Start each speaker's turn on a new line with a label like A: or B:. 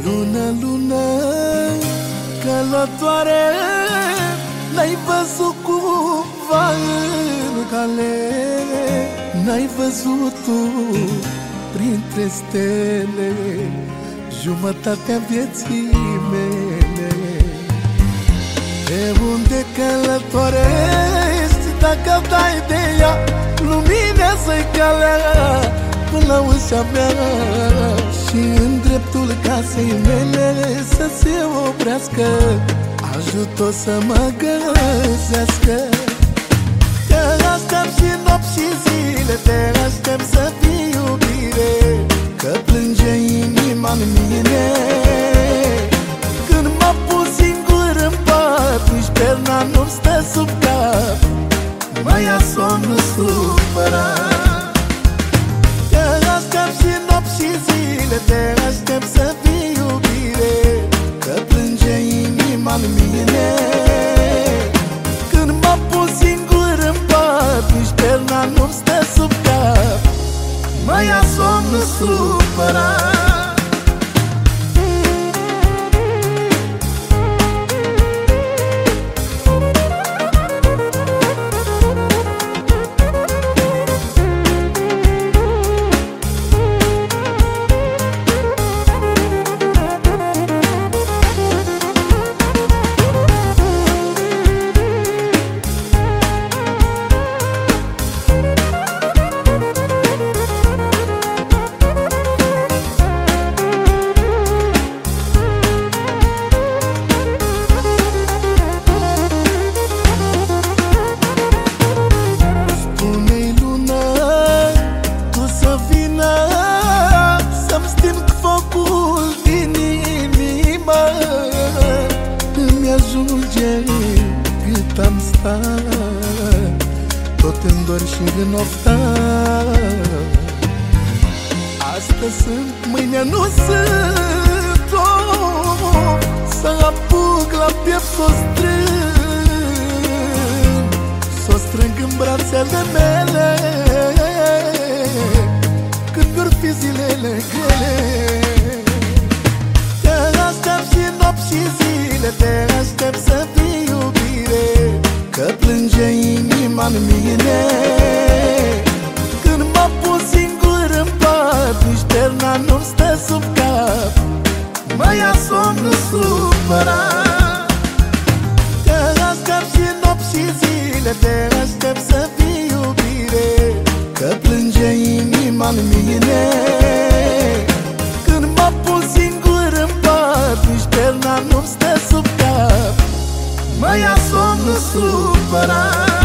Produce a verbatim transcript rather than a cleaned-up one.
A: Lună, lună, călătoare, n-ai văzut cumva în cale, n-ai văzut tu printre stele jumătatea vieții mele. De unde călătorești, dacă dai de ea, luminează-i calea până la ușa mea. Și în dreptul casei mele să se oprească, ajută-o să mă găsească. Te aștept și nopți și zile, te aștept să fii iubire, că plânge inima-n mine când m-a pus singur în pat, nici perna nu-mi stă sub cap, mă ia somnul supărat. Te aștept și nopți și zile, te aștept să fii iubire, că plânge inima-n mine când m-a pus singur în pat, nici perna nu-mi stă sub cap, mă ia somnul supărat. Cât am stat, tot în dor și în oftat. Astăzi sunt, mâine nu sunt, oh, să apuc la piept s-o strâng, s-o strâng în brațele mele când vor fi zilele grele. Te aștept și nopți și zile, te aștept să fii iubire, că plânge inima-n mine când m-a pus singur în pat, nici perna nu-mi stă sub cap, mă ia somnul supărat. Te aștept și nopți și zile, te aștept să fii iubire, că plânge inima-n mine când m-a pus singur în pat, nici perna nu-mi stă sub cap, mă ia somnul supărat.